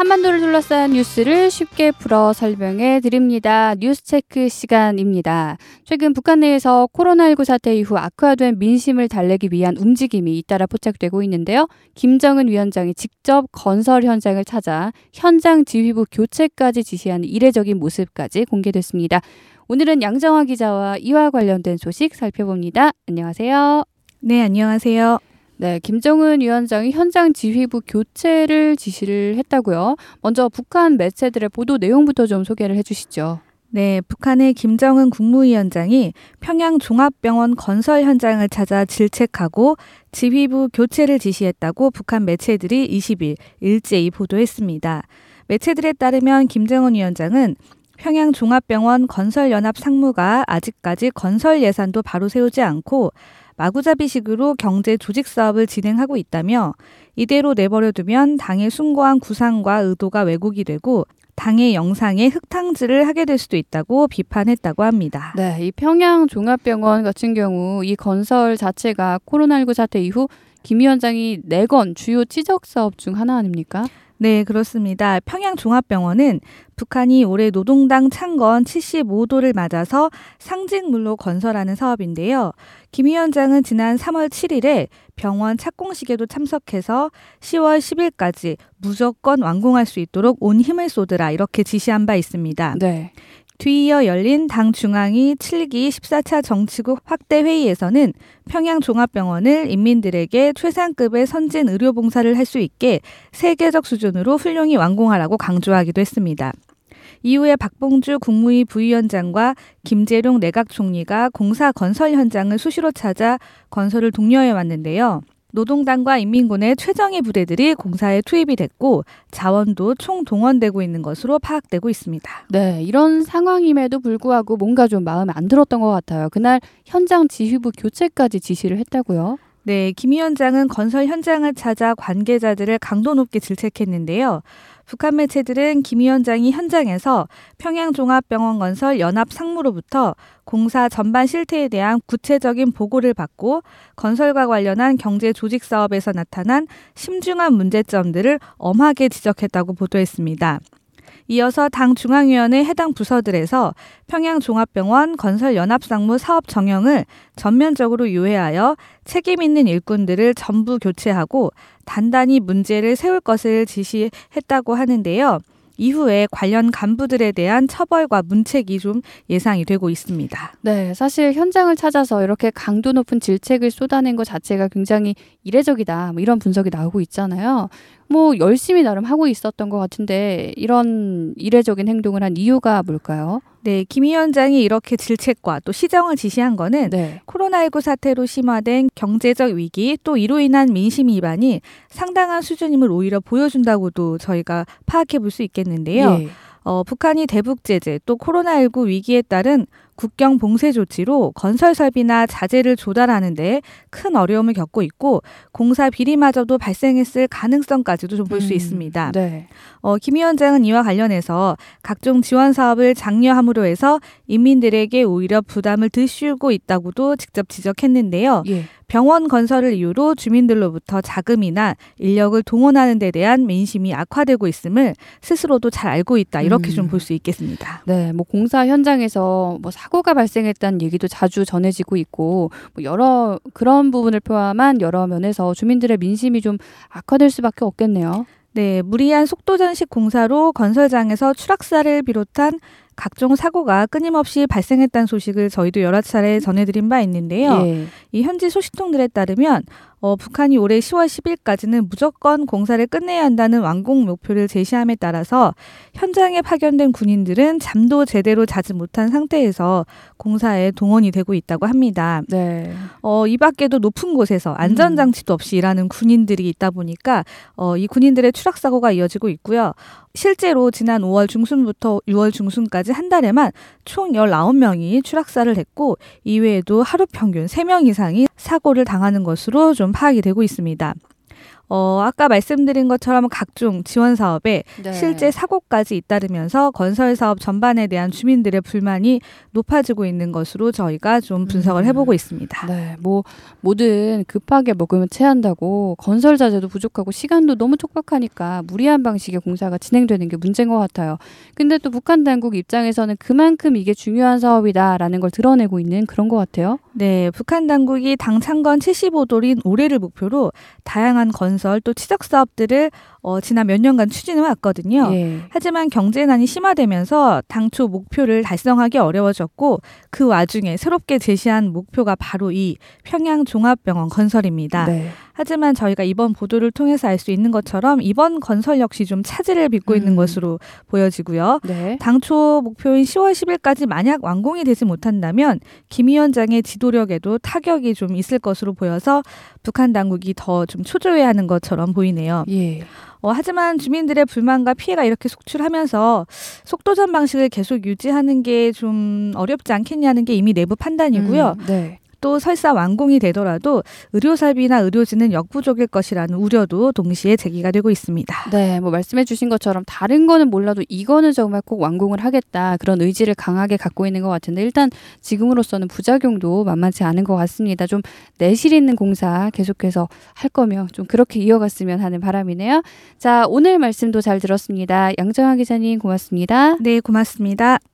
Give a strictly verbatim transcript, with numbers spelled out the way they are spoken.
한반도를 둘러싼 뉴스를 쉽게 풀어 설명해 드립니다. 뉴스체크 시간입니다. 최근 북한 내에서 코로나십구 사태 이후 악화된 민심을 달래기 위한 움직임이 잇따라 포착되고 있는데요. 김정은 위원장이 직접 건설 현장을 찾아 현장 지휘부 교체까지 지시하는 이례적인 모습까지 공개됐습니다. 오늘은 양정화 기자와 이와 관련된 소식 살펴봅니다. 안녕하세요. 네, 안녕하세요. 네, 김정은 위원장이 현장 지휘부 교체를 지시를 했다고요. 먼저 북한 매체들의 보도 내용부터 좀 소개를 해주시죠. 네, 북한의 김정은 국무위원장이 평양 종합병원 건설 현장을 찾아 질책하고 지휘부 교체를 지시했다고 북한 매체들이 이십 일 일제히 보도했습니다. 매체들에 따르면 김정은 위원장은 평양 종합병원 건설연합 상무가 아직까지 건설 예산도 바로 세우지 않고 마구잡이식으로 경제 조직 사업을 진행하고 있다며 이대로 내버려두면 당의 숭고한 구상과 의도가 왜곡이 되고 당의 영상에 흙탕질을 하게 될 수도 있다고 비판했다고 합니다. 네, 이 평양 종합병원 같은 경우 이 건설 자체가 코로나십구 사태 이후 김 위원장이 내건 주요 치적 사업 중 하나 아닙니까? 네, 그렇습니다. 평양종합병원은 북한이 올해 노동당 창건 칠십오 도를 맞아서 상징물로 건설하는 사업인데요. 김 위원장은 지난 삼월 칠일에 병원 착공식에도 참석해서 시월 십일까지 무조건 완공할 수 있도록 온 힘을 쏟으라 이렇게 지시한 바 있습니다. 네. 뒤이어 열린 당 중앙위 칠 기 십사 차 정치국 확대 회의에서는 평양종합병원을 인민들에게 최상급의 선진 의료봉사를 할 수 있게 세계적 수준으로 훌륭히 완공하라고 강조하기도 했습니다. 이후에 박봉주 국무위 부위원장과 김재룡 내각총리가 공사 건설 현장을 수시로 찾아 건설을 독려해 왔는데요. 노동당과 인민군의 최정예 부대들이 공사에 투입이 됐고 자원도 총동원되고 있는 것으로 파악되고 있습니다. 네, 이런 상황임에도 불구하고 뭔가 좀 마음에 안 들었던 것 같아요. 그날 현장 지휘부 교체까지 지시를 했다고요? 네, 김 위원장은 건설 현장을 찾아 관계자들을 강도 높게 질책했는데요. 북한 매체들은 김 위원장이 현장에서 평양종합병원 건설 연합 상무로부터 공사 전반 실태에 대한 구체적인 보고를 받고 건설과 관련한 경제 조직 사업에서 나타난 심중한 문제점들을 엄하게 지적했다고 보도했습니다. 이어서 당 중앙위원회 해당 부서들에서 평양종합병원 건설연합상무 사업 정형을 전면적으로 유예하여 책임 있는 일꾼들을 전부 교체하고 단단히 문제를 세울 것을 지시했다고 하는데요. 이후에 관련 간부들에 대한 처벌과 문책이 좀 예상이 되고 있습니다. 네, 사실 현장을 찾아서 이렇게 강도 높은 질책을 쏟아낸 것 자체가 굉장히 이례적이다. 뭐 이런 분석이 나오고 있잖아요. 뭐 열심히 나름 하고 있었던 것 같은데 이런 이례적인 행동을 한 이유가 뭘까요? 네, 김 위원장이 이렇게 질책과 또 시정을 지시한 거는 네. 코로나십구 사태로 심화된 경제적 위기 또 이로 인한 민심 위반이 상당한 수준임을 오히려 보여준다고도 저희가 파악해 볼 수 있겠는데요. 예. 어, 북한이 대북 제재 또 코로나십구 위기에 따른 국경 봉쇄 조치로 건설 설비나 자재를 조달하는 데 큰 어려움을 겪고 있고 공사 비리마저도 발생했을 가능성까지도 좀 볼 수 음, 있습니다. 네. 어, 김 위원장은 이와 관련해서 각종 지원 사업을 장려함으로 해서 인민들에게 오히려 부담을 덜 씌우고 있다고도 직접 지적했는데요. 예. 병원 건설을 이유로 주민들로부터 자금이나 인력을 동원하는 데 대한 민심이 악화되고 있음을 스스로도 잘 알고 있다. 이렇게 음. 좀 볼 수 있겠습니다. 네, 뭐 공사 현장에서 뭐 사고가 발생했다는 얘기도 자주 전해지고 있고 뭐 여러 그런 부분을 포함한 여러 면에서 주민들의 민심이 좀 악화될 수밖에 없겠네요. 네, 무리한 속도전식 공사로 건설장에서 추락사를 비롯한 각종 사고가 끊임없이 발생했다는 소식을 저희도 여러 차례 전해드린 바 있는데요. 예. 이 현지 소식통들에 따르면 어, 북한이 올해 시월 십일까지는 무조건 공사를 끝내야 한다는 완공 목표를 제시함에 따라서 현장에 파견된 군인들은 잠도 제대로 자지 못한 상태에서 공사에 동원이 되고 있다고 합니다. 네. 어, 이 밖에도 높은 곳에서 안전장치도 없이 일하는 군인들이 있다 보니까 어, 이 군인들의 추락사고가 이어지고 있고요. 실제로 지난 오월 중순부터 유월 중순까지 한 달에만 총 열아홉 명이 추락사를 했고 이외에도 하루 평균 세 명 이상이 사고를 당하는 것으로 좀 파악이 되고 있습니다. 어, 아까 말씀드린 것처럼 각종 지원 사업에 네. 실제 사고까지 잇따르면서 건설 사업 전반에 대한 주민들의 불만이 높아지고 있는 것으로 저희가 좀 분석을 해보고 있습니다. 네, 뭐 뭐든 급하게 먹으면 체한다고 건설 자재도 부족하고 시간도 너무 촉박하니까 무리한 방식의 공사가 진행되는 게 문제인 것 같아요. 근데 또 북한 당국 입장에서는 그만큼 이게 중요한 사업이다라는 걸 드러내고 있는 그런 것 같아요. 네, 북한 당국이 당 창건 칠십오 돌인 올해를 목표로 다양한 건설 또 치적 사업들을 어, 지난 몇 년간 추진해 왔거든요. 예. 하지만 경제난이 심화되면서 당초 목표를 달성하기 어려워졌고 그 와중에 새롭게 제시한 목표가 바로 이 평양 종합병원 건설입니다. 네. 하지만 저희가 이번 보도를 통해서 알 수 있는 것처럼 이번 건설 역시 좀 차질을 빚고 음. 있는 것으로 보여지고요. 네. 당초 목표인 시월 십일까지 만약 완공이 되지 못한다면 김 위원장의 지도력에도 타격이 좀 있을 것으로 보여서 북한 당국이 더 좀 초조해하는 것처럼 보이네요. 예. 어, 하지만 주민들의 불만과 피해가 이렇게 속출하면서 속도전 방식을 계속 유지하는 게 좀 어렵지 않겠냐는 게 이미 내부 판단이고요. 음, 네. 또 설사 완공이 되더라도 의료사비나 의료진은 역부족일 것이라는 우려도 동시에 제기가 되고 있습니다. 네, 뭐 말씀해 주신 것처럼 다른 거는 몰라도 이거는 정말 꼭 완공을 하겠다. 그런 의지를 강하게 갖고 있는 것 같은데 일단 지금으로서는 부작용도 만만치 않은 것 같습니다. 좀 내실 있는 공사 계속해서 할 거면 좀 그렇게 이어갔으면 하는 바람이네요. 자, 오늘 말씀도 잘 들었습니다. 양정아 기자님 고맙습니다. 네, 고맙습니다.